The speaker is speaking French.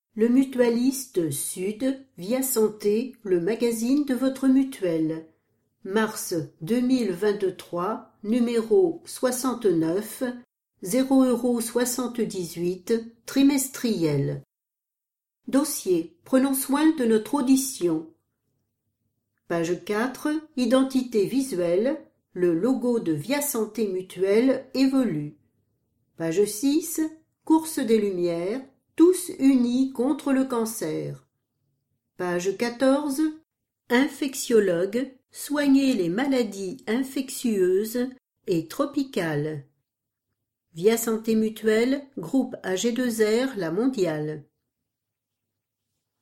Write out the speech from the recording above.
Le Mutualiste Sud, Via Santé, le magazine de votre mutuelle. Mars 2023, numéro 69, 0,78 €, trimestriel. Dossier, prenons soin de notre audition. Page 4, identité visuelle, le logo de Via Santé Mutuelle évolue. Page 6, course des lumières, tous unis contre le cancer. Page 14, infectiologue, soigner les maladies infectieuses et tropicales. Via Santé Mutuelle, groupe AG2R, la mondiale.